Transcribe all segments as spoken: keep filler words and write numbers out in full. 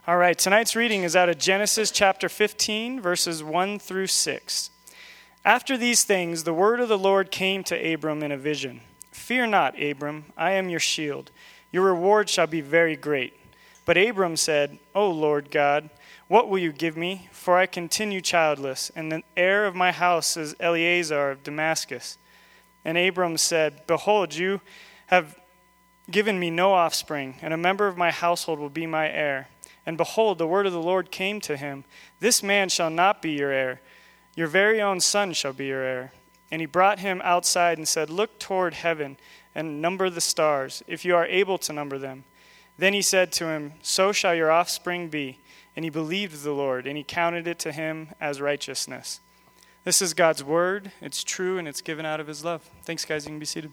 All right, tonight's reading is out of Genesis chapter fifteen, verses one through six. After these things, the word of the Lord came to Abram in a vision. Fear not, Abram, I am your shield. Your reward shall be very great. But Abram said, O Lord God, what will you give me? For I continue childless, and the heir of my house is Eleazar of Damascus. And Abram said, Behold, you have given me no offspring, and a member of my household will be my heir. And behold, the word of the Lord came to him, This man shall not be your heir. Your very own son shall be your heir. And he brought him outside and said, Look toward heaven and number the stars, if you are able to number them. Then he said to him, So shall your offspring be. And he believed the Lord, and he counted it to him as righteousness. This is God's word. It's true, and it's given out of his love. Thanks, guys. You can be seated.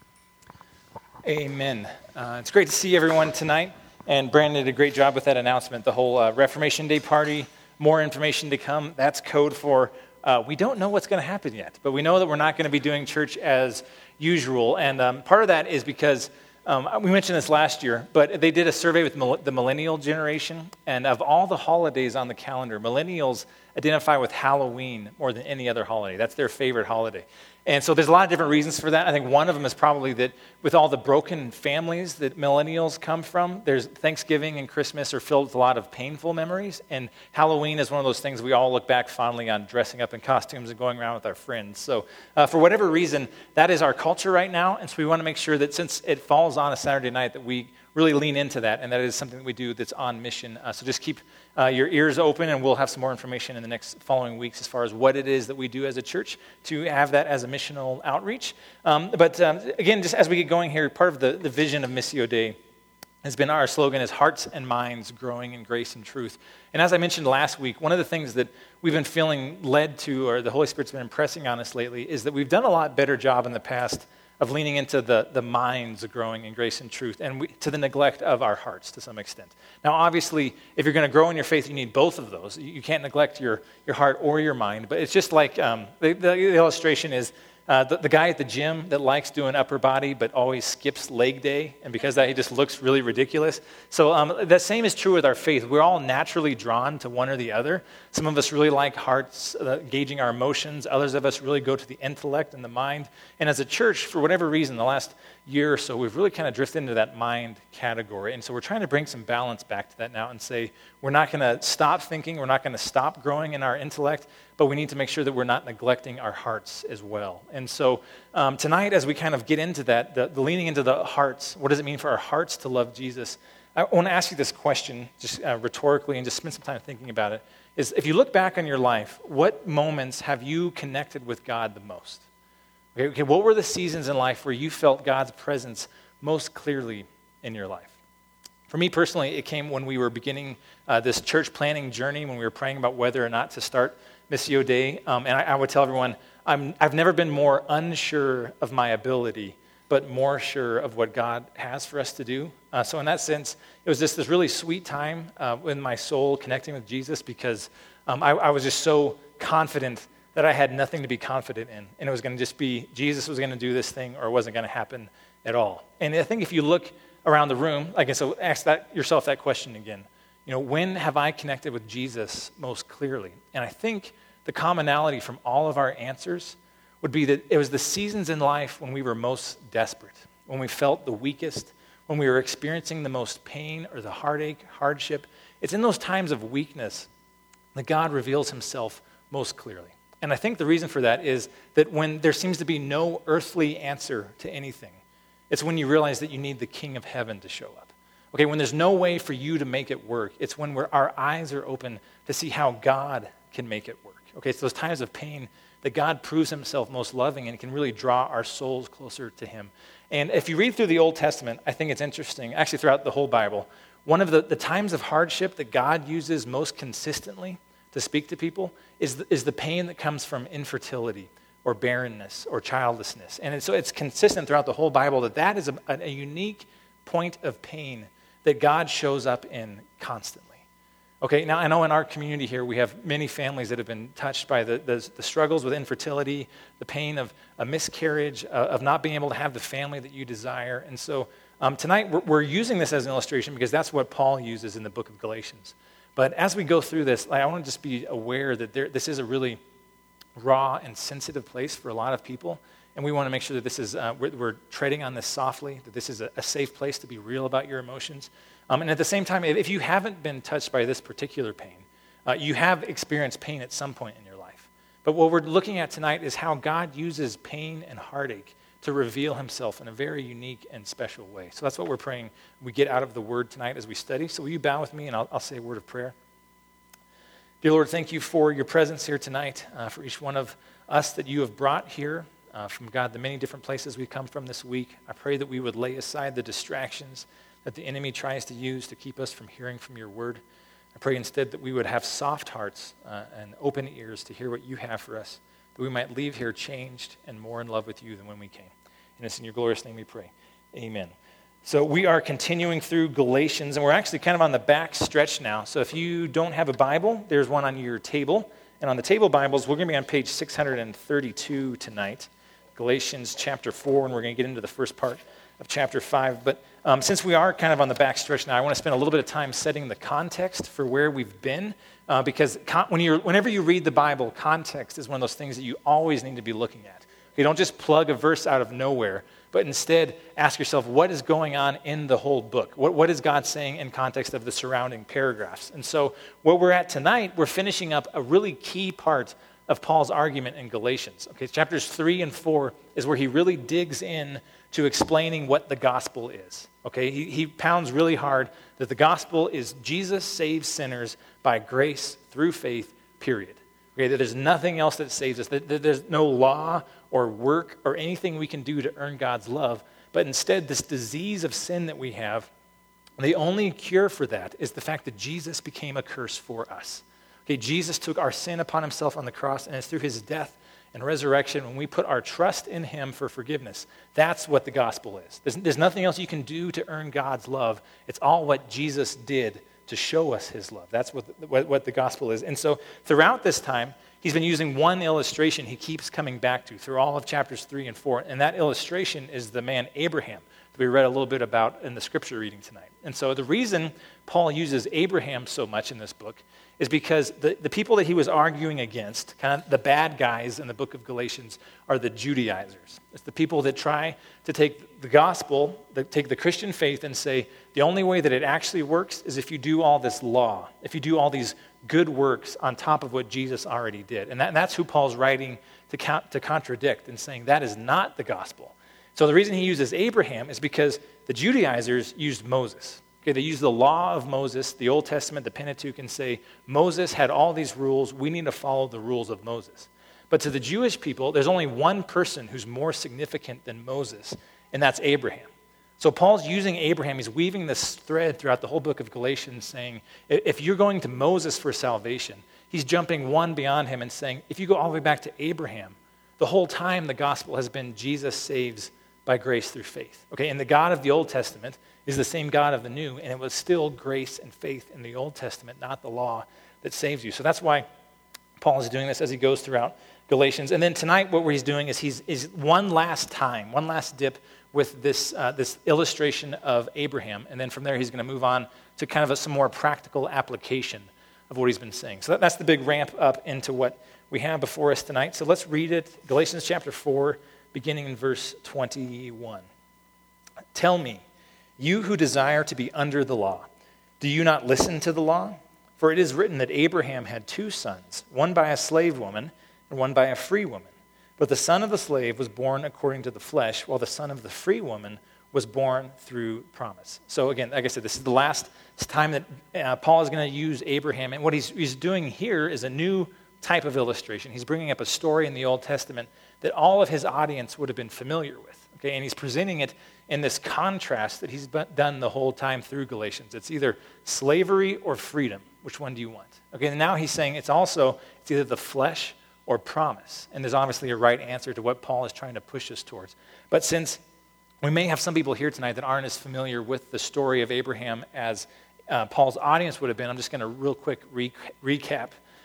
Amen. Uh, it's great to see everyone tonight. And Brandon did a great job with that announcement. The whole uh, Reformation Day party, more information to come. That's code for uh, we don't know what's going to happen yet. But we know that we're not going to be doing church as usual. And um, part of that is because um, we mentioned this last year, but they did a survey with mil- the millennial generation. And of all the holidays on the calendar, millennials identify with Halloween more than any other holiday. That's their favorite holiday. And so there's a lot of different reasons for that. I think one of them is probably that with all the broken families that millennials come from, there's Thanksgiving and Christmas are filled with a lot of painful memories. And Halloween is one of those things we all look back fondly on, dressing up in costumes and going around with our friends. So uh, for whatever reason, that is our culture right now. And so we want to make sure that since it falls on a Saturday night that we really lean into that, and that is something that we do that's on mission. Uh, so just keep uh, your ears open, and we'll have some more information in the next following weeks as far as what it is that we do as a church to have that as a missional outreach. Um, but um, again, just as we get going here, part of the, the vision of Missio Dei has been our slogan is hearts and minds growing in grace and truth. And as I mentioned last week, one of the things that we've been feeling led to, or the Holy Spirit's been impressing on us lately, is that we've done a lot better job in the past of leaning into the, the minds growing in grace and truth, and we, to the neglect of our hearts to some extent. Now, obviously, if you're going to grow in your faith, you need both of those. You, you can't neglect your, your heart or your mind, but it's just like um, the, the illustration is uh, the, the guy at the gym that likes doing upper body but always skips leg day, and because of that, he just looks really ridiculous. So um, the same is true with our faith. We're all naturally drawn to one or the other. Some of us really like hearts, uh, gauging our emotions. Others of us really go to the intellect and the mind. And as a church, for whatever reason, the last year or so, we've really kind of drifted into that mind category. And so we're trying to bring some balance back to that now and say, we're not going to stop thinking, we're not going to stop growing in our intellect, but we need to make sure that we're not neglecting our hearts as well. And so um, tonight, as we kind of get into that, the, the leaning into the hearts, what does it mean for our hearts to love Jesus? I want to ask you this question, just uh, rhetorically, and just spend some time thinking about it, is if you look back on your life, what moments have you connected with God the most? Okay, okay, what were the seasons in life where you felt God's presence most clearly in your life? For me personally, it came when we were beginning uh, this church planning journey, when we were praying about whether or not to start Missio Dei. Um, and I, I would tell everyone, I'm, I've never been more unsure of my ability, but more sure of what God has for us to do. Uh, so in that sense, it was just this really sweet time uh, in my soul connecting with Jesus because um, I, I was just so confident that I had nothing to be confident in. And it was going to just be, Jesus was going to do this thing or it wasn't going to happen at all. And I think if you look around the room, I guess so ask that yourself that question again. You know, when have I connected with Jesus most clearly? And I think the commonality from all of our answers would be that it was the seasons in life when we were most desperate, when we felt the weakest, when we were experiencing the most pain or the heartache, hardship. It's in those times of weakness that God reveals himself most clearly. And I think the reason for that is that when there seems to be no earthly answer to anything, it's when you realize that you need the King of Heaven to show up. Okay, when there's no way for you to make it work, it's when we're, our eyes are open to see how God can make it work. Okay, it's those times of pain that God proves himself most loving and can really draw our souls closer to him. And if you read through the Old Testament, I think it's interesting, actually throughout the whole Bible, one of the, the times of hardship that God uses most consistently to speak to people is the, is the pain that comes from infertility or barrenness or childlessness. And it's, so it's consistent throughout the whole Bible that that is a, a unique point of pain that God shows up in constantly. Okay, now I know in our community here we have many families that have been touched by the, the, the struggles with infertility, the pain of a miscarriage, uh, of not being able to have the family that you desire. And so Um, tonight, we're, we're using this as an illustration because that's what Paul uses in the book of Galatians. But as we go through this, like, I want to just be aware that there, this is a really raw and sensitive place for a lot of people. And we want to make sure that this is, uh, we're, we're treading on this softly, that this is a, a safe place to be real about your emotions. Um, and at the same time, if you haven't been touched by this particular pain, uh, you have experienced pain at some point in your life. But what we're looking at tonight is how God uses pain and heartache to reveal himself in a very unique and special way. So that's what we're praying we get out of the word tonight as we study. So will you bow with me and I'll, I'll say a word of prayer. Dear Lord, thank you for your presence here tonight, uh, for each one of us that you have brought here uh, from, God, the many different places we've come from this week. I pray that we would lay aside the distractions that the enemy tries to use to keep us from hearing from your word. I pray instead that we would have soft hearts uh, and open ears to hear what you have for us, that we might leave here changed and more in love with you than when we came. And it's in your glorious name we pray. Amen. So we are continuing through Galatians, and we're actually kind of on the back stretch now. So if you don't have a Bible, there's one on your table. And on the table Bibles, we're going to be on page six hundred thirty-two tonight, Galatians chapter four, and we're going to get into the first part of chapter five. But um, since we are kind of on the back stretch now, I want to spend a little bit of time setting the context for where we've been, uh, because con- when you're, whenever you read the Bible, context is one of those things that you always need to be looking at. You don't just plug a verse out of nowhere, but instead ask yourself, what is going on in the whole book? What, what is God saying in context of the surrounding paragraphs? And so where we're at tonight, we're finishing up a really key part of Paul's argument in Galatians. Okay, chapters three and four is where he really digs in to explaining what the gospel is. Okay, he, he pounds really hard that the gospel is Jesus saves sinners by grace through faith, period. Okay, that there's nothing else that saves us, that, that there's no law or work or anything we can do to earn God's love, but instead this disease of sin that we have, the only cure for that is the fact that Jesus became a curse for us. Okay, Jesus took our sin upon himself on the cross, and it's through his death and resurrection when we put our trust in him for forgiveness. That's what the gospel is. There's, there's nothing else you can do to earn God's love. It's all what Jesus did to show us his love. That's what the, what, what the gospel is. And so throughout this time, he's been using one illustration he keeps coming back to through all of chapters three and four. And that illustration is the man Abraham that we read a little bit about in the scripture reading tonight. And so the reason Paul uses Abraham so much in this book is because the, the people that he was arguing against, kind of the bad guys in the book of Galatians, are the Judaizers. It's the people that try to take the gospel, that take the Christian faith and say, the only way that it actually works is if you do all this law, if you do all these good works on top of what Jesus already did. And, that, and that's who Paul's writing to, count, to contradict and saying that is not the gospel. So the reason he uses Abraham is because the Judaizers used Moses. Okay, they use the law of Moses, the Old Testament, the Pentateuch, and say, Moses had all these rules, we need to follow the rules of Moses. But to the Jewish people, there's only one person who's more significant than Moses, and that's Abraham. So Paul's using Abraham, he's weaving this thread throughout the whole book of Galatians, saying, if you're going to Moses for salvation, he's jumping one beyond him and saying, if you go all the way back to Abraham, the whole time the gospel has been Jesus saves by grace through faith. Okay, and the God of the Old Testament is the same God of the New, and it was still grace and faith in the Old Testament, not the law, that saves you. So that's why Paul is doing this as he goes throughout Galatians. And then tonight what he's doing is he's is one last time, one last dip with this, uh, this illustration of Abraham, and then from there he's going to move on to kind of a, some more practical application of what he's been saying. So that, that's the big ramp up into what we have before us tonight. So let's read it, Galatians chapter four, beginning in verse twenty-one. Tell me, you who desire to be under the law, do you not listen to the law? For it is written that Abraham had two sons, one by a slave woman and one by a free woman. But the son of the slave was born according to the flesh, while the son of the free woman was born through promise. So again, like I said, this is the last time that uh, Paul is going to use Abraham. And what he's, he's doing here is a new type of illustration. He's bringing up a story in the Old Testament that all of his audience would have been familiar with. Okay, and he's presenting it in this contrast that he's done the whole time through Galatians. It's either slavery or freedom. Which one do you want? Okay, and now he's saying it's also, it's either the flesh or promise. And there's obviously a right answer to what Paul is trying to push us towards. But since we may have some people here tonight that aren't as familiar with the story of Abraham as uh, Paul's audience would have been, I'm just going to real quick re- recap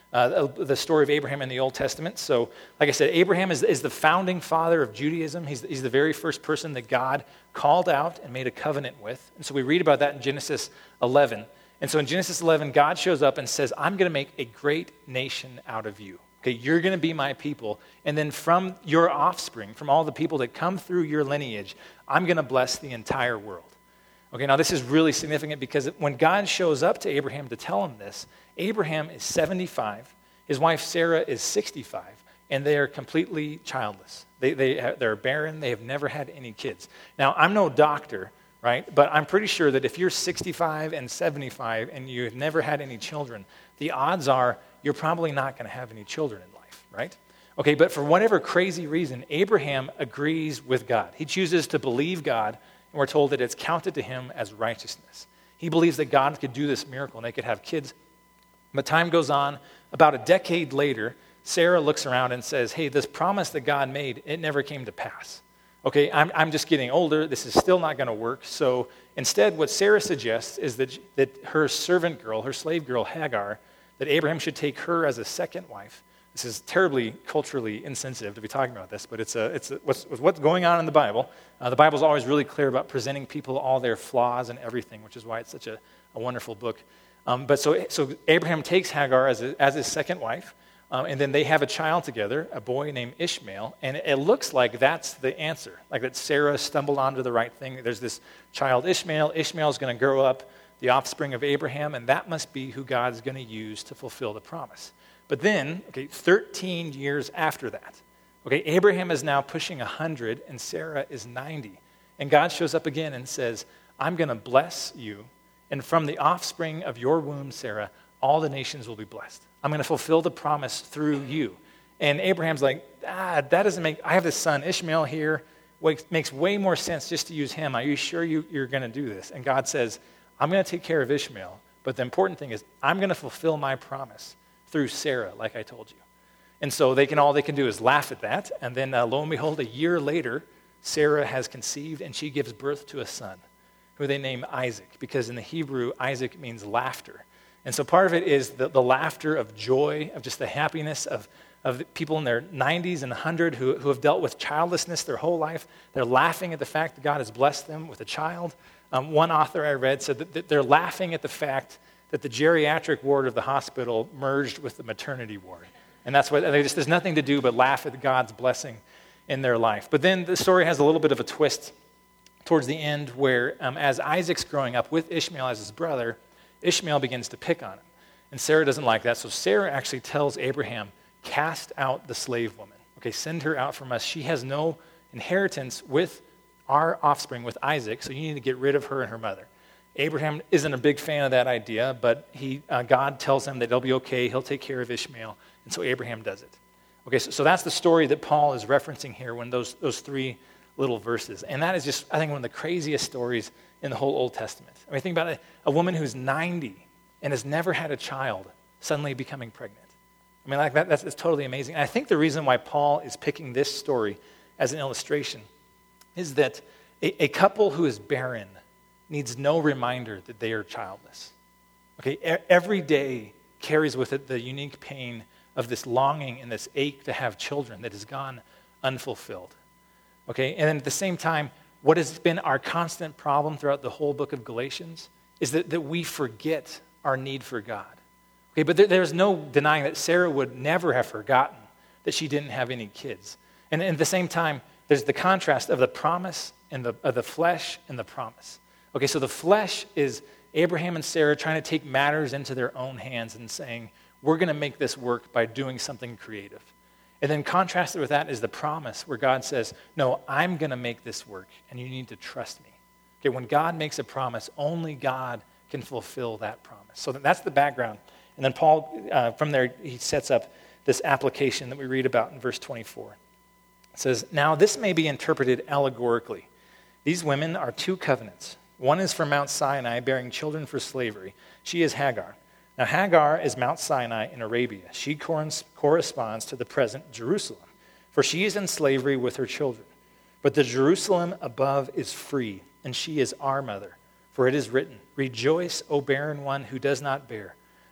uh, the story of Abraham in the Old Testament. So, like I said, Abraham is, is the founding father of Judaism. He's, he's the very first person that God called out and made a covenant with. And so we read about that in Genesis eleven. And so in Genesis eleven, God shows up and says, I'm going to make a great nation out of you. Okay, you're going to be my people. And then from your offspring, from all the people that come through your lineage, I'm going to bless the entire world. Okay, now this is really significant because when God shows up to Abraham to tell him this, Abraham is seventy-five, his wife Sarah is sixty-five, and they are completely childless. They, they, they're barren, they have never had any kids. Now, I'm no doctor, right? But I'm pretty sure that if you're sixty-five and seventy-five and you've never had any children, the odds are you're probably not going to have any children in life, right? Okay, but for whatever crazy reason, Abraham agrees with God. He chooses to believe God, and we're told that it's counted to him as righteousness. He believes that God could do this miracle and they could have kids. But time goes on. About a decade later, Sarah looks around and says, hey, this promise that God made, it never came to pass. Okay, I'm, I'm just getting older. This is still not going to work. So instead, what Sarah suggests is that, that her servant girl, her slave girl, Hagar, that Abraham should take her as a second wife. This is terribly culturally insensitive to be talking about this, but it's, a, it's a, what's, what's going on in the Bible. Uh, the Bible's always really clear about presenting people all their flaws and everything, which is why it's such a, a wonderful book. Um, but so, so Abraham takes Hagar as, a, as his second wife, um, and then they have a child together, a boy named Ishmael, and it, it looks like that's the answer, like that Sarah stumbled onto the right thing. There's this child Ishmael. Ishmael's going to grow up the offspring of Abraham, and that must be who God's going to use to fulfill the promise. But then, okay, thirteen years after that, okay, Abraham is now pushing one hundred, and Sarah is ninety. And God shows up again and says, I'm going to bless you, and from the offspring of your womb, Sarah, all the nations will be blessed. I'm going to fulfill the promise through you. And Abraham's like, ah, that doesn't make, I have this son, Ishmael here. It makes way more sense just to use him. Are you sure you, you're going to do this? And God says, I'm going to take care of Ishmael. But the important thing is, I'm going to fulfill my promise through Sarah, like I told you. And so they can all they can do is laugh at that. And then uh, lo and behold, a year later, Sarah has conceived and she gives birth to a son who they name Isaac, because in the Hebrew, Isaac means laughter. And so part of it is the, the laughter of joy, of just the happiness of, of the people in their nineties and one hundred who, who have dealt with childlessness their whole life. They're laughing at the fact that God has blessed them with a child. Um, one author I read said that, that they're laughing at the fact that the geriatric ward of the hospital merged with the maternity ward. And that's what, they just, there's nothing to do but laugh at God's blessing in their life. But then the story has a little bit of a twist towards the end where um, as Isaac's growing up with Ishmael as his brother, Ishmael begins to pick on him. And Sarah doesn't like that. So Sarah actually tells Abraham, cast out the slave woman. Okay, send her out from us. She has no inheritance with our offspring, with Isaac, so you need to get rid of her and her mother. Abraham isn't a big fan of that idea, but he, uh, God tells him that it'll be okay. He'll take care of Ishmael. And so Abraham does it. Okay, so, so that's the story that Paul is referencing here when those, those three little verses. And that is just, I think, one of the craziest stories in the whole Old Testament. I mean, think about it. A woman who's ninety and has never had a child suddenly becoming pregnant. I mean, like that, that's, that's totally amazing. And I think the reason why Paul is picking this story as an illustration is that a, a couple who is barren needs no reminder that they are childless. Okay, e- every day carries with it the unique pain of this longing and this ache to have children that has gone unfulfilled. Okay, and then at the same time, what has been our constant problem throughout the whole book of Galatians is that, that we forget our need for God. Okay, but there, there's no denying that Sarah would never have forgotten that she didn't have any kids. And, and at the same time, there's the contrast of the promise and the, of the flesh and the promise. Okay, so the flesh is Abraham and Sarah trying to take matters into their own hands and saying, we're going to make this work by doing something creative. And then contrasted with that is the promise where God says, no, I'm going to make this work, and you need to trust me. Okay, when God makes a promise, only God can fulfill that promise. So that's the background. And then Paul, uh, from there, he sets up this application that we read about in verse twenty-four. It says, now this may be interpreted allegorically. These women are two covenants. One is from Mount Sinai, bearing children for slavery. She is Hagar. Now Hagar is Mount Sinai in Arabia. She corresponds to the present Jerusalem, for she is in slavery with her children. But the Jerusalem above is free, and she is our mother. For it is written, rejoice, O barren one who does not bear.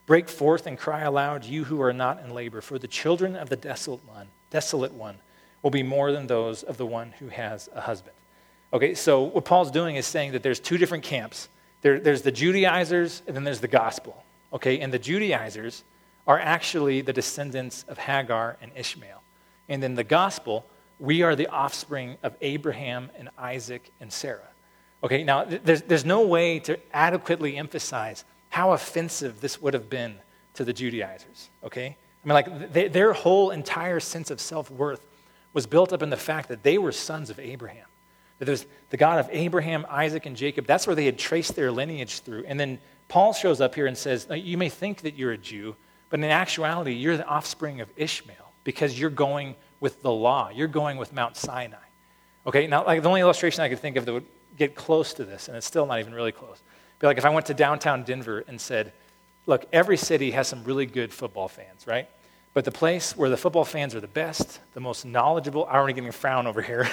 Break forth and cry aloud, you who are not in labor, for the children of the desolate one, desolate one will be more than those of the one who has a husband. Okay, so what Paul's doing is saying that there's two different camps. There, there's the Judaizers, and then there's the gospel. Okay, and the Judaizers are actually the descendants of Hagar and Ishmael. And in the gospel, we are the offspring of Abraham and Isaac and Sarah. Okay, now there's, there's no way to adequately emphasize how offensive this would have been to the Judaizers, okay? I mean, like, they, their whole entire sense of self-worth was built up in the fact that they were sons of Abraham. That there's the God of Abraham, Isaac, and Jacob. That's where they had traced their lineage through. And then Paul shows up here and says, you may think that you're a Jew, but in actuality, you're the offspring of Ishmael because you're going with the law. You're going with Mount Sinai. Okay, now, like, the only illustration I could think of that would get close to this, and it's still not even really close, be like if I went to downtown Denver and said, look, every city has some really good football fans, right? But the place where the football fans are the best, the most knowledgeable, I'm already getting a frown over here.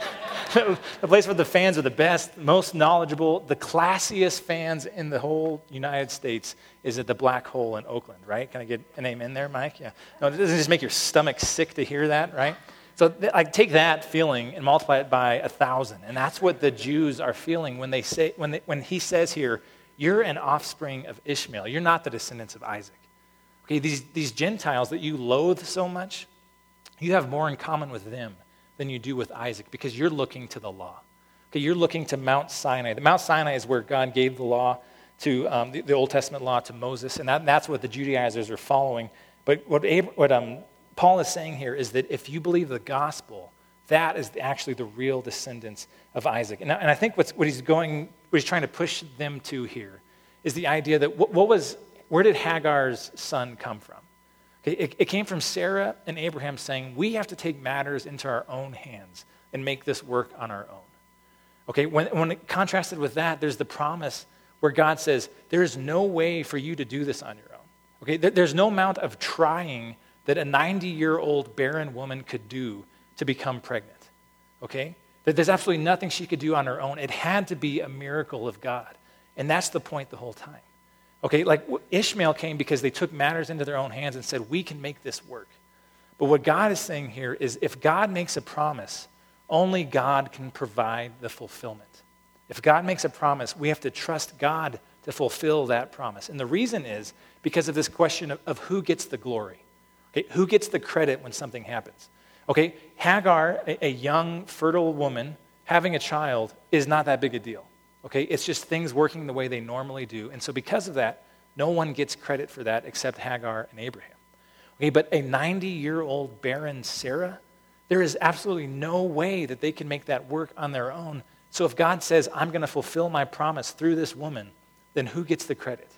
The place where the fans are the best, most knowledgeable, the classiest fans in the whole United States is at the Black Hole in Oakland, right? Can I get a name in there, Mike? Yeah. No, it doesn't just make your stomach sick to hear that, right? So I take that feeling and multiply it by a thousand, and that's what the Jews are feeling when they say when they, when he says here, "You're an offspring of Ishmael. You're not the descendants of Isaac." Okay, these these Gentiles that you loathe so much, you have more in common with them than you do with Isaac because you're looking to the law. Okay, you're looking to Mount Sinai. The Mount Sinai is where God gave the law to um, the, the Old Testament law to Moses, and that, that's what the Judaizers are following. But what Ab- what um. Paul is saying here is that if you believe the gospel, that is actually the real descendants of Isaac. And, and I think what's, what he's going, what he's trying to push them to here is the idea that what, what was, where did Hagar's son come from? Okay, it, it came from Sarah and Abraham saying, we have to take matters into our own hands and make this work on our own. Okay, when, when it contrasted with that, there's the promise where God says, there's no way for you to do this on your own. Okay, there, there's no amount of trying that a ninety-year-old barren woman could do to become pregnant, okay? That there's absolutely nothing she could do on her own. It had to be a miracle of God, and that's the point the whole time. Okay, like Ishmael came because they took matters into their own hands and said, we can make this work. But what God is saying here is if God makes a promise, only God can provide the fulfillment. If God makes a promise, we have to trust God to fulfill that promise. And the reason is because of this question of, of who gets the glory. Okay, who gets the credit when something happens? Okay, Hagar, a, a young, fertile woman, having a child is not that big a deal. Okay, it's just things working the way they normally do. And so because of that, no one gets credit for that except Hagar and Abraham. Okay, but a ninety-year-old barren Sarah, there is absolutely no way that they can make that work on their own. So if God says, I'm going to fulfill my promise through this woman, then who gets the credit?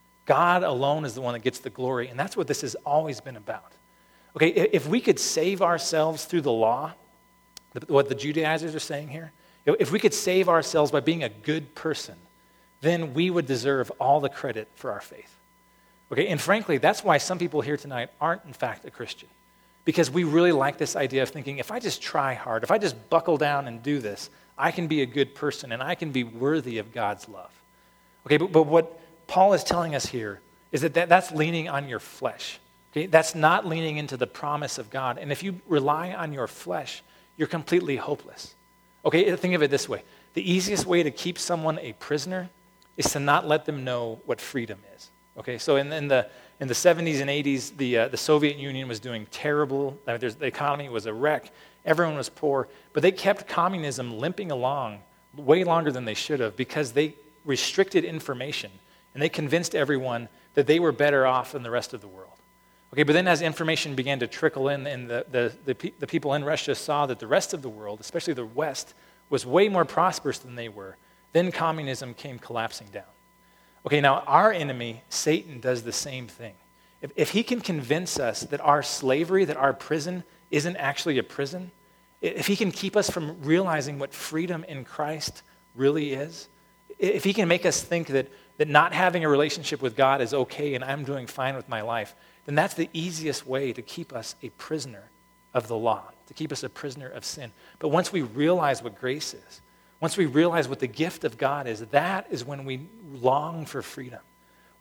God alone is the one that gets the glory, and that's what this has always been about. Okay, if we could save ourselves through the law, what the Judaizers are saying here, if we could save ourselves by being a good person, then we would deserve all the credit for our faith. Okay, and frankly, that's why some people here tonight aren't in fact a Christian, because we really like this idea of thinking, if I just try hard, if I just buckle down and do this, I can be a good person and I can be worthy of God's love. Okay, but, but what Paul is telling us here is that, that that's leaning on your flesh. Okay? That's not leaning into the promise of God. And if you rely on your flesh, you're completely hopeless. Okay, think of it this way. The easiest way to keep someone a prisoner is to not let them know what freedom is. Okay, so in, in the in the seventies and eighties, the uh, the Soviet Union was doing terrible. I mean, there's, the economy was a wreck. Everyone was poor. But they kept communism limping along way longer than they should have because they restricted information. And they convinced everyone that they were better off than the rest of the world. Okay, but then as information began to trickle in, and the, the, the, the people in Russia saw that the rest of the world, especially the West, was way more prosperous than they were, then communism came collapsing down. Okay, now our enemy, Satan, does the same thing. If, if he can convince us that our slavery, that our prison isn't actually a prison, if he can keep us from realizing what freedom in Christ really is, if he can make us think that that not having a relationship with God is okay and I'm doing fine with my life, then that's the easiest way to keep us a prisoner of the law, to keep us a prisoner of sin. But once we realize what grace is, once we realize what the gift of God is, that is when we long for freedom.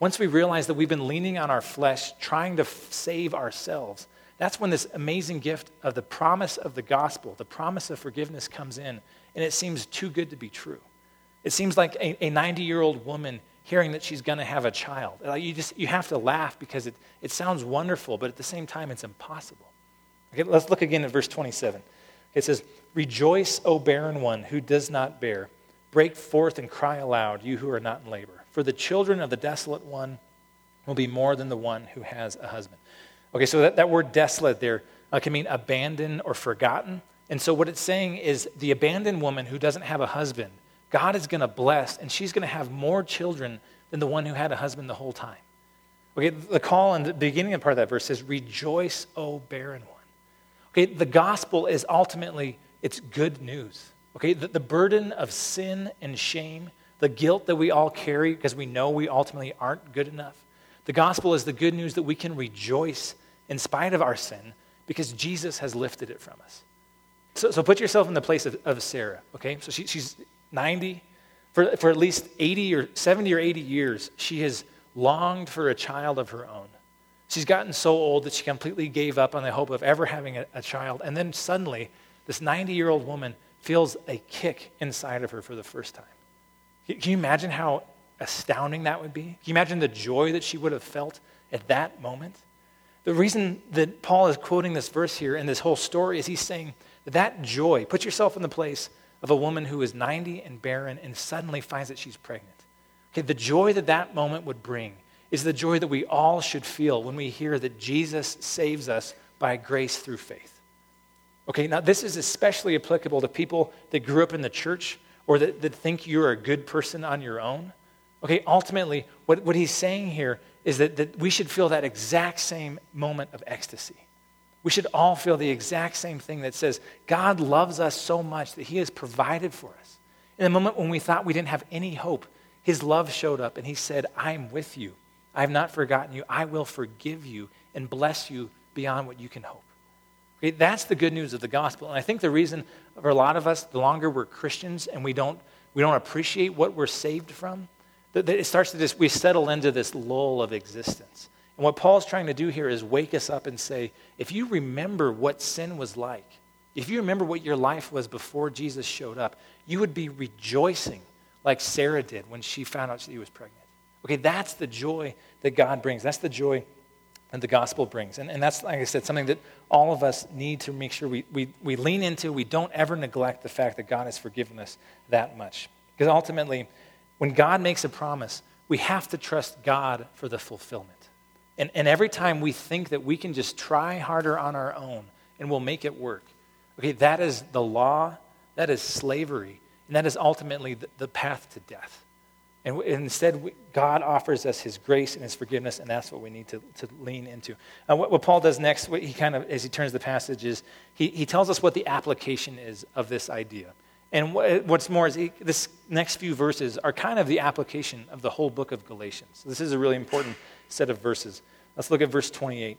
once we realize that we've been leaning on our flesh, trying to f- save ourselves, that's when this amazing gift of the promise of the gospel, the promise of forgiveness comes in, and it seems too good to be true. It seems like a ninety-year-old woman hearing that she's going to have a child. Like you just you have to laugh because it, it sounds wonderful, but at the same time, it's impossible. Okay, let's look again at verse twenty-seven. It says, "Rejoice, O barren one who does not bear. Break forth and cry aloud, you who are not in labor. For the children of the desolate one will be more than the one who has a husband." Okay, so that, that word desolate there uh, can mean abandoned or forgotten. And so what it's saying is the abandoned woman who doesn't have a husband, God is going to bless, and she's going to have more children than the one who had a husband the whole time. Okay, the call in the beginning of part of that verse says, "Rejoice, O barren one." Okay, the gospel is ultimately, it's good news. Okay, the, the burden of sin and shame, the guilt that we all carry because we know we ultimately aren't good enough. The gospel is the good news that we can rejoice in spite of our sin because Jesus has lifted it from us. So, so put yourself in the place of, of Sarah, okay? So she, she's ninety. For, for at least eighty or seventy or eighty years, she has longed for a child of her own. She's gotten so old that she completely gave up on the hope of ever having a, a child. And then suddenly, this ninety-year-old woman feels a kick inside of her for the first time. Can you imagine how astounding that would be? Can you imagine the joy that she would have felt at that moment? The reason that Paul is quoting this verse here in this whole story is he's saying that that joy, put yourself in the place of a woman who is ninety and barren and suddenly finds that she's pregnant. Okay, the joy that that moment would bring is the joy that we all should feel when we hear that Jesus saves us by grace through faith. Okay, now this is especially applicable to people that grew up in the church or that, that think you're a good person on your own. Okay, ultimately, what, what he's saying here is that, that we should feel that exact same moment of ecstasy. We should all feel the exact same thing that says, God loves us so much that he has provided for us. In the moment when we thought we didn't have any hope, his love showed up and he said, I'm with you. I have not forgotten you. I will forgive you and bless you beyond what you can hope. Okay, that's the good news of the gospel. And I think the reason for a lot of us, the longer we're Christians and we don't, we don't appreciate what we're saved from, that it starts to just, we settle into this lull of existence. And what Paul's trying to do here is wake us up and say, if you remember what sin was like, if you remember what your life was before Jesus showed up, you would be rejoicing like Sarah did when she found out she was pregnant. Okay, that's the joy that God brings. That's the joy that the gospel brings. And, and that's, like I said, something that all of us need to make sure we, we, we lean into. We don't ever neglect the fact that God has forgiven us that much. Because ultimately, when God makes a promise, we have to trust God for the fulfillment. And, and every time we think that we can just try harder on our own and we'll make it work, okay, that is the law, that is slavery, and that is ultimately the, the path to death. And, w- and instead, we, God offers us his grace and his forgiveness, and that's what we need to, to lean into. Uh, what, what Paul does next, what he kind of, as he turns the passage, is he, he tells us what the application is of this idea. And what, what's more is he, this next few verses are kind of the application of the whole book of Galatians. This is a really important set of verses. Let's look at verse twenty-eight.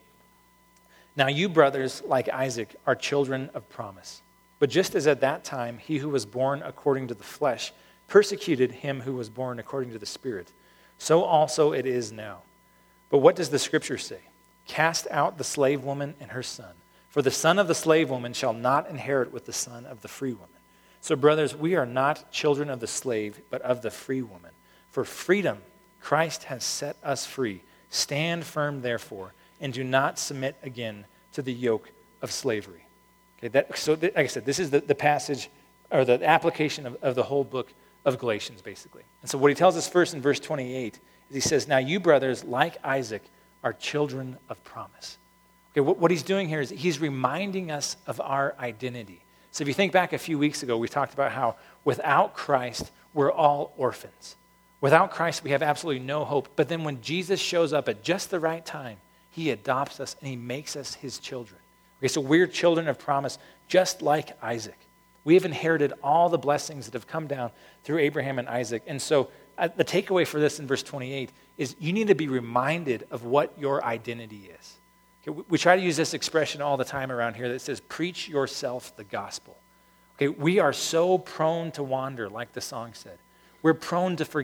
Now you, brothers, like Isaac, are children of promise. But just as at that time he who was born according to the flesh persecuted him who was born according to the Spirit, so also it is now. But what does the Scripture say? Cast out the slave woman and her son, for the son of the slave woman shall not inherit with the son of the free woman. So, brothers, we are not children of the slave, but of the free woman. For freedom, Christ has set us free. Stand firm, therefore, and do not submit again to the yoke of slavery. Okay, that, so, th- like I said, this is the, the passage, or the application of, of the whole book of Galatians, basically. And so what he tells us first in verse twenty-eight is he says, now you, brothers, like Isaac, are children of promise. Okay, what, what he's doing here is he's reminding us of our identity. So if you think back a few weeks ago, we talked about how without Christ, we're all orphans. Without Christ, we have absolutely no hope. But then when Jesus shows up at just the right time, he adopts us and he makes us his children. Okay, so we're children of promise, just like Isaac. We have inherited all the blessings that have come down through Abraham and Isaac. And so uh, the takeaway for this in verse twenty-eight is you need to be reminded of what your identity is. Okay, we, we try to use this expression all the time around here that says, preach yourself the gospel. Okay, we are so prone to wander, like the song said. We're prone to forget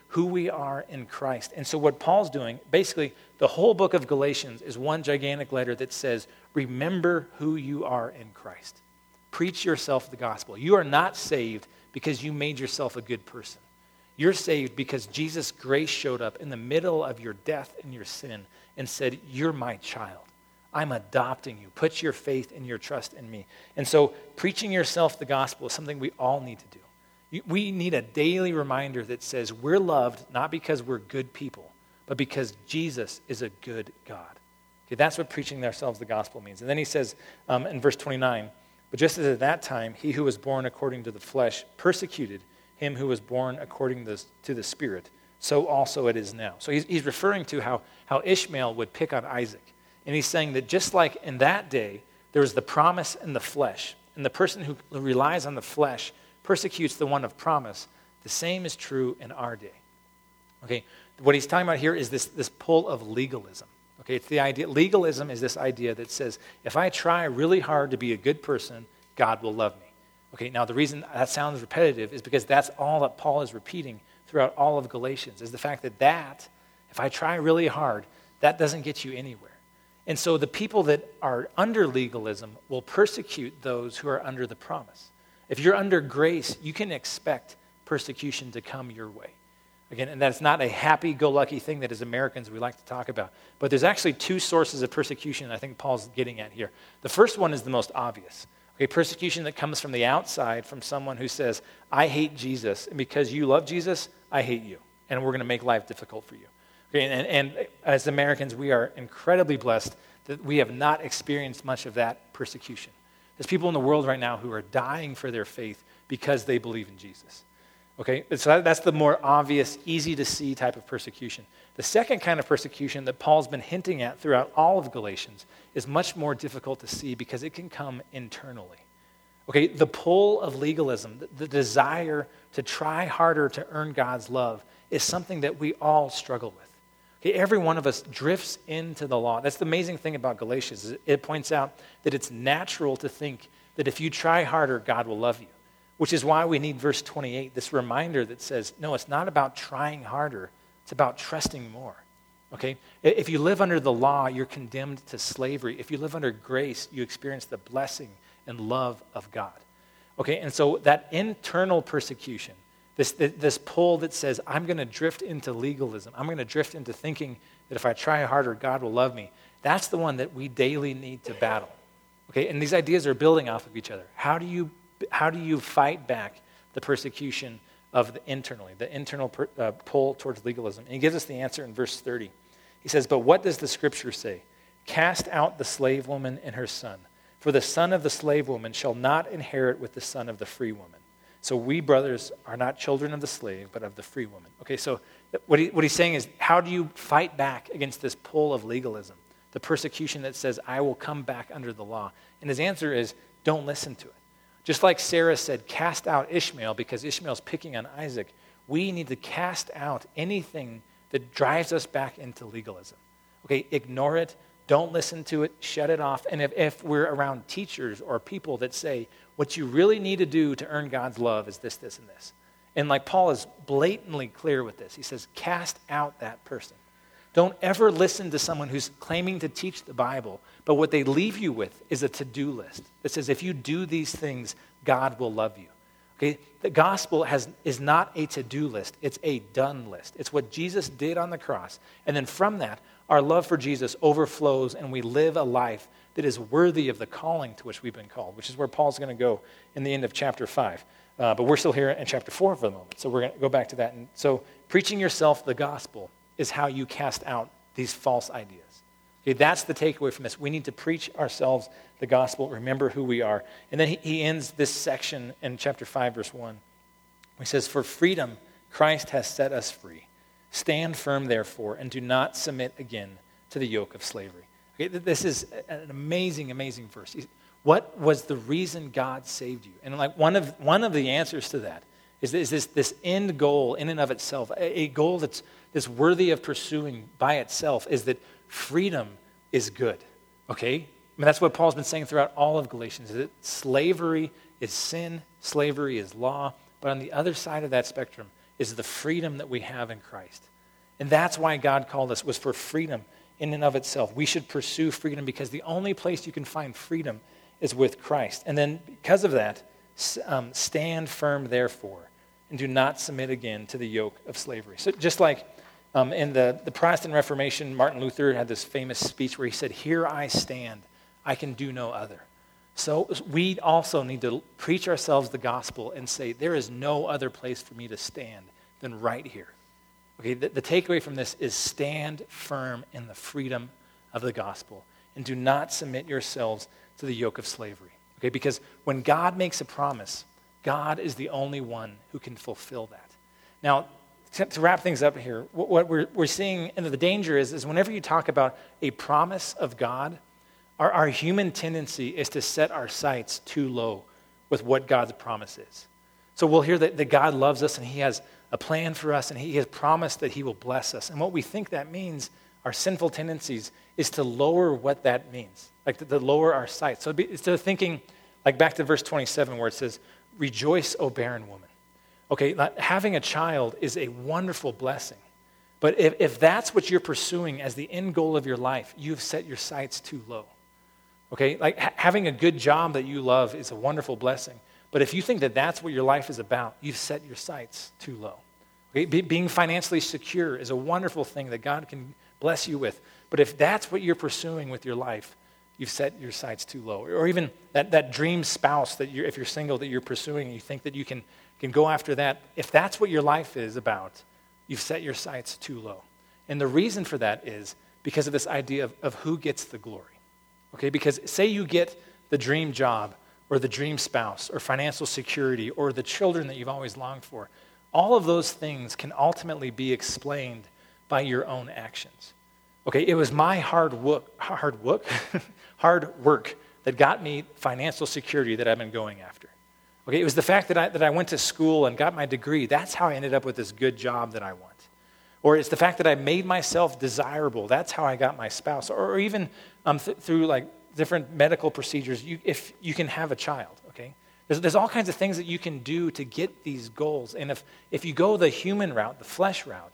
who we are in Christ. And so what Paul's doing, basically, the whole book of Galatians is one gigantic letter that says, remember who you are in Christ. Preach yourself the gospel. You are not saved because you made yourself a good person. You're saved because Jesus' grace showed up in the middle of your death and your sin and said, you're my child. I'm adopting you. Put your faith and your trust in me. And so preaching yourself the gospel is something we all need to do. We need a daily reminder that says we're loved not because we're good people, but because Jesus is a good God. Okay, that's what preaching ourselves the gospel means. And then he says um, in verse twenty-nine, but just as at that time, he who was born according to the flesh persecuted him who was born according to the, to the Spirit, so also it is now. So he's, he's referring to how, how Ishmael would pick on Isaac. And he's saying that just like in that day, there was the promise in the flesh, and the person who relies on the flesh persecutes the one of promise, the same is true in our day. Okay, what he's talking about here is this, this pull of legalism. Okay, it's the idea, legalism is this idea that says, if I try really hard to be a good person, God will love me. Okay, now the reason that sounds repetitive is because that's all that Paul is repeating throughout all of Galatians, is the fact that that, if I try really hard, that doesn't get you anywhere. And so the people that are under legalism will persecute those who are under the promise. If you're under grace, you can expect persecution to come your way. Again, and that's not a happy-go-lucky thing that as Americans we like to talk about. But there's actually two sources of persecution I think Paul's getting at here. The first one is the most obvious. Okay, persecution that comes from the outside, from someone who says, I hate Jesus, and because you love Jesus, I hate you, and we're going to make life difficult for you. Okay, and, and as Americans, we are incredibly blessed that we have not experienced much of that persecution. There's people in the world right now who are dying for their faith because they believe in Jesus. Okay, so that's the more obvious, easy to see type of persecution. The second kind of persecution that Paul's been hinting at throughout all of Galatians is much more difficult to see because it can come internally. Okay, the pull of legalism, the, the desire to try harder to earn God's love is something that we all struggle with. Okay, every one of us drifts into the law. That's the amazing thing about Galatians. Is it points out that it's natural to think that if you try harder, God will love you. Which is why we need verse twenty-eight, this reminder that says, no, it's not about trying harder. It's about trusting more. Okay? If you live under the law, you're condemned to slavery. If you live under grace, you experience the blessing and love of God. Okay? And so that internal persecution, this, this pull that says, I'm going to drift into legalism. I'm going to drift into thinking that if I try harder, God will love me. That's the one that we daily need to battle. Okay? And these ideas are building off of each other. How do you How do you fight back the persecution of the internally, the internal per, uh, pull towards legalism? And he gives us the answer in verse thirty. He says, but what does the scripture say? Cast out the slave woman and her son, for the son of the slave woman shall not inherit with the son of the free woman. So we, brothers, are not children of the slave, but of the free woman. Okay, so what, he, what he's saying is, how do you fight back against this pull of legalism, the persecution that says, I will come back under the law? And his answer is, don't listen to it. Just like Sarah said, cast out Ishmael because Ishmael's picking on Isaac, we need to cast out anything that drives us back into legalism. Okay, ignore it, don't listen to it, shut it off. And if, if we're around teachers or people that say, what you really need to do to earn God's love is this, this, and this. And like Paul is blatantly clear with this. He says, cast out that person. Don't ever listen to someone who's claiming to teach the Bible, but what they leave you with is a to-do list that says if you do these things, God will love you. Okay? The gospel has is not a to-do list. It's a done list. It's what Jesus did on the cross. And then from that, our love for Jesus overflows and we live a life that is worthy of the calling to which we've been called, which is where Paul's going to go in the end of chapter five. Uh, but we're still here in chapter four for the moment, so we're going to go back to that. And so preaching yourself the gospel is how you cast out these false ideas. Okay, that's the takeaway from this. We need to preach ourselves the gospel, remember who we are. And then he, he ends this section in chapter five, verse one. He says, for freedom, Christ has set us free. Stand firm, therefore, and do not submit again to the yoke of slavery. Okay, this is an amazing, amazing verse. What was the reason God saved you? And like one of one of the answers to that is, is this, this end goal in and of itself, a, a goal that's, that's worthy of pursuing by itself, is that freedom is good, okay? I mean, that's what Paul's been saying throughout all of Galatians, is that slavery is sin, slavery is law, but on the other side of that spectrum is the freedom that we have in Christ. And that's why God called us, was for freedom in and of itself. We should pursue freedom because the only place you can find freedom is with Christ. And then because of that, um, stand firm therefore, and do not submit again to the yoke of slavery. So just like um, in the, the Protestant Reformation, Martin Luther had this famous speech where he said, "Here I stand, I can do no other." So we also need to preach ourselves the gospel and say, there is no other place for me to stand than right here. Okay, the, the takeaway from this is stand firm in the freedom of the gospel and do not submit yourselves to the yoke of slavery. Okay, because when God makes a promise, God is the only one who can fulfill that. Now, to, to wrap things up here, what, what we're, we're seeing, and the danger is, is whenever you talk about a promise of God, our, our human tendency is to set our sights too low with what God's promise is. So we'll hear that, that God loves us and he has a plan for us and he has promised that he will bless us. And what we think that means, our sinful tendencies, is to lower what that means, like to, to lower our sights. So it'd be, instead of thinking, like back to verse twenty-seven where it says, "Rejoice, O barren woman." Okay, having a child is a wonderful blessing. But if, if that's what you're pursuing as the end goal of your life, you've set your sights too low. Okay, like ha- having a good job that you love is a wonderful blessing. But if you think that that's what your life is about, you've set your sights too low. Okay? Be- being financially secure is a wonderful thing that God can bless you with. But if that's what you're pursuing with your life, you've set your sights too low. Or even that, that dream spouse that you're, if you're single, that you're pursuing, and you think that you can, can go after that. If that's what your life is about, you've set your sights too low. And the reason for that is because of this idea of, of who gets the glory. Okay, because say you get the dream job or the dream spouse or financial security or the children that you've always longed for, all of those things can ultimately be explained by your own actions. Okay, it was my hard work, hard work, hard work that got me financial security that I've been going after. Okay, it was the fact that I, that I went to school and got my degree. That's how I ended up with this good job that I want. Or it's the fact that I made myself desirable. That's how I got my spouse. Or, or even um, th- through like different medical procedures, you, if you can have a child, okay? There's, there's all kinds of things that you can do to get these goals. And if, if you go the human route, the flesh route,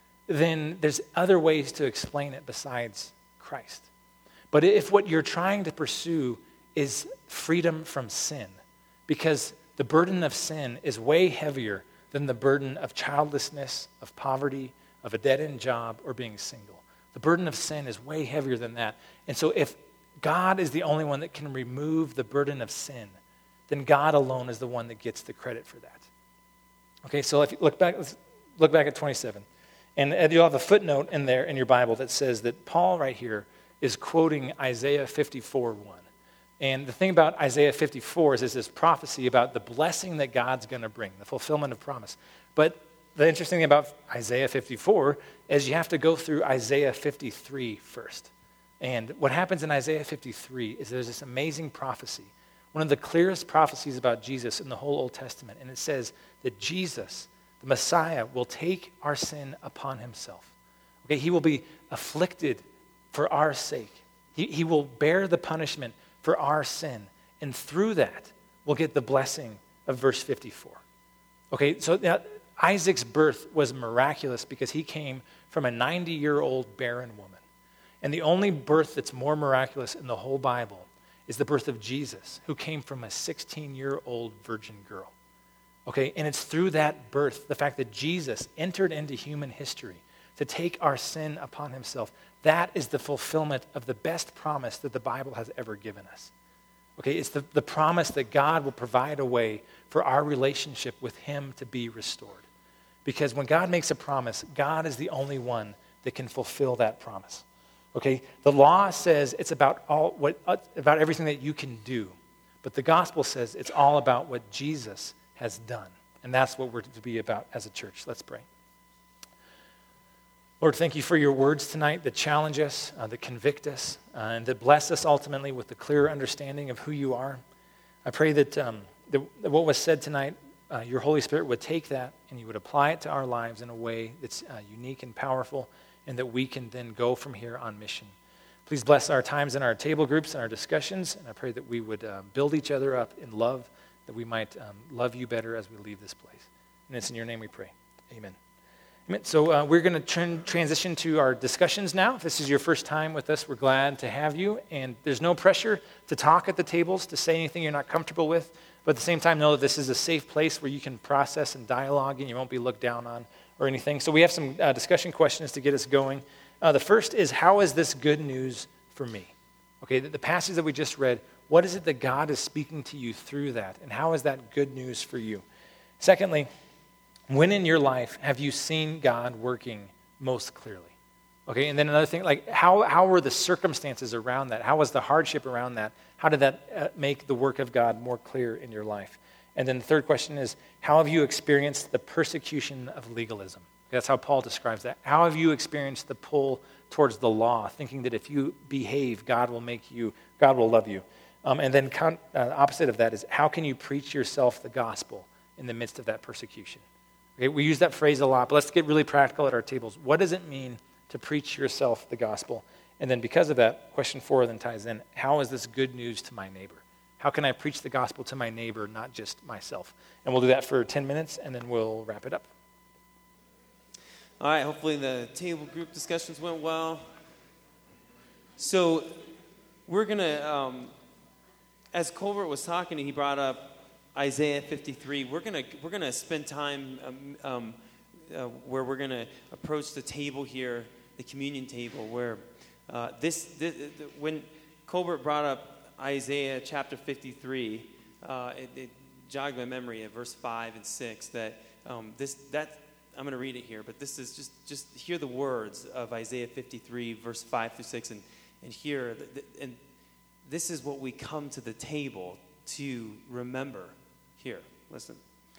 then there's other ways to explain it besides Christ. But if what you're trying to pursue is freedom from sin, because the burden of sin is way heavier than the burden of childlessness, of poverty, of a dead-end job, or being single. The burden of sin is way heavier than that. And so if God is the only one that can remove the burden of sin, then God alone is the one that gets the credit for that. Okay, so if you look back, let's look back at twenty-seven. And you'll have a footnote in there in your Bible that says that Paul right here is quoting Isaiah fifty-four one. And the thing about Isaiah fifty-four is it's this prophecy about the blessing that God's going to bring, the fulfillment of promise. But the interesting thing about Isaiah fifty-four is you have to go through Isaiah fifty-three first. And what happens in Isaiah fifty-three is there's this amazing prophecy, one of the clearest prophecies about Jesus in the whole Old Testament. And it says that Jesus, the Messiah, will take our sin upon himself. Okay, he will be afflicted for our sake. He, he will bear the punishment for our sin. And through that, we'll get the blessing of verse fifty-four. Okay, so now Isaac's birth was miraculous because he came from a ninety-year-old barren woman. And the only birth that's more miraculous in the whole Bible is the birth of Jesus, who came from a sixteen-year-old virgin girl. Okay, and it's through that birth, the fact that Jesus entered into human history to take our sin upon himself, that is the fulfillment of the best promise that the Bible has ever given us. Okay, it's the, the promise that God will provide a way for our relationship with him to be restored. Because when God makes a promise, God is the only one that can fulfill that promise. Okay, the law says it's about all what about everything that you can do, but the gospel says it's all about what Jesus has done, and that's what we're to be about as a church. Let's pray. Lord, thank you for your words tonight that challenge us, uh, that convict us, uh, and that bless us ultimately with the clear understanding of who you are. I pray that, um, that, that what was said tonight, uh, your Holy Spirit would take that and you would apply it to our lives in a way that's uh, unique and powerful, and that we can then go from here on mission. Please bless our times in our table groups and our discussions, and I pray that we would uh, build each other up in love, that we might um, love you better as we leave this place. And it's in your name we pray. Amen. Amen. So uh, we're going to tran- transition to our discussions now. If this is your first time with us, we're glad to have you. And there's no pressure to talk at the tables, to say anything you're not comfortable with. But at the same time, know that this is a safe place where you can process and dialogue and you won't be looked down on or anything. So we have some uh, discussion questions to get us going. Uh, the first is, how is this good news for me? Okay, the, the passage that we just read, what is it that God is speaking to you through that? And how is that good news for you? Secondly, when in your life have you seen God working most clearly? Okay, and then another thing, like how, how were the circumstances around that? How was the hardship around that? How did that uh, make the work of God more clear in your life? And then the third question is, how have you experienced the persecution of legalism? That's how Paul describes that. How have you experienced the pull towards the law, thinking that if you behave, God will make you, God will love you? Um, and then con- uh, opposite of that is, how can you preach yourself the gospel in the midst of that persecution? Okay, we use that phrase a lot, but let's get really practical at our tables. What does it mean to preach yourself the gospel? And then because of that, question four then ties in, how is this good news to my neighbor? How can I preach the gospel to my neighbor, not just myself? And we'll do that for ten minutes, and then we'll wrap it up. All right, hopefully the table group discussions went well. So we're going to, um, as Colbert was talking, he brought up Isaiah fifty-three. We're gonna we're gonna spend time um, um, uh, where we're gonna approach the table here, the communion table, where uh, this, this when Colbert brought up Isaiah chapter fifty-three, uh, it, it jogged my memory at verse five and six that um, this that I'm gonna read it here, but this is just just hear the words of Isaiah fifty-three, verse five through six, and and hear and this is what we come to the table to remember. Here, listen.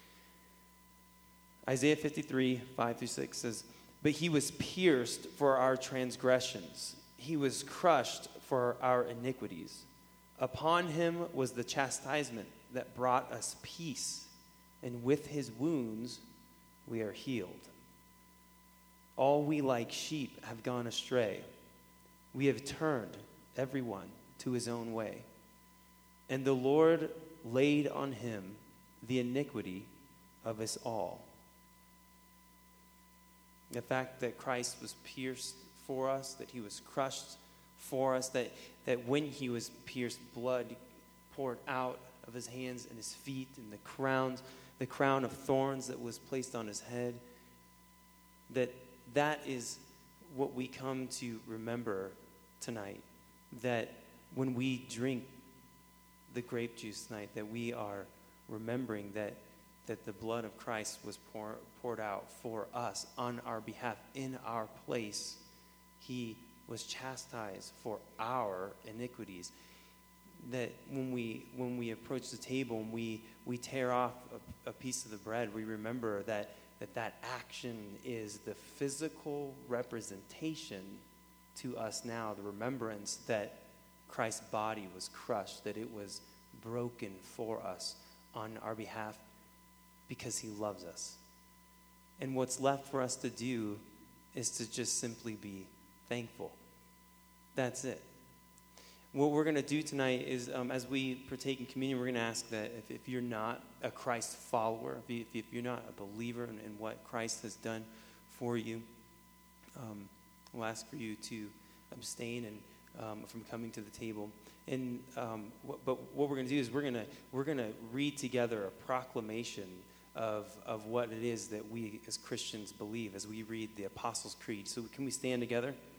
Isaiah fifty-three, five through six says, "But he was pierced for our transgressions. He was crushed for our iniquities. Upon him was the chastisement that brought us peace, and with his wounds we are healed. All we like sheep have gone astray. We have turned everyone to his own way. And the Lord laid on him the iniquity of us all." The fact that Christ was pierced for us, that he was crushed for us, that, that when he was pierced, blood poured out of his hands and his feet, and the crowns, the crown of thorns that was placed on his head, that that is what we come to remember tonight. That when we drink the grape juice tonight, that we are remembering that that the blood of Christ was pour, poured out for us on our behalf, in our place. He was chastised for our iniquities. That when we when we approach the table and we, we tear off a, a piece of the bread, we remember that, that that action is the physical representation to us now, the remembrance that Christ's body was crushed, that it was broken for us on our behalf because he loves us. And what's left for us to do is to just simply be thankful. That's it. What we're going to do tonight is, um, as we partake in communion, we're going to ask that if, if you're not a Christ follower, if, you, if you're not a believer in, in what Christ has done for you, um, we'll ask for you to abstain and um, from coming to the table. And um, what, but what we're going to do is we're going to we're going to read together a proclamation of of what it is that we as Christians believe as we read the Apostles' Creed. So can we stand together?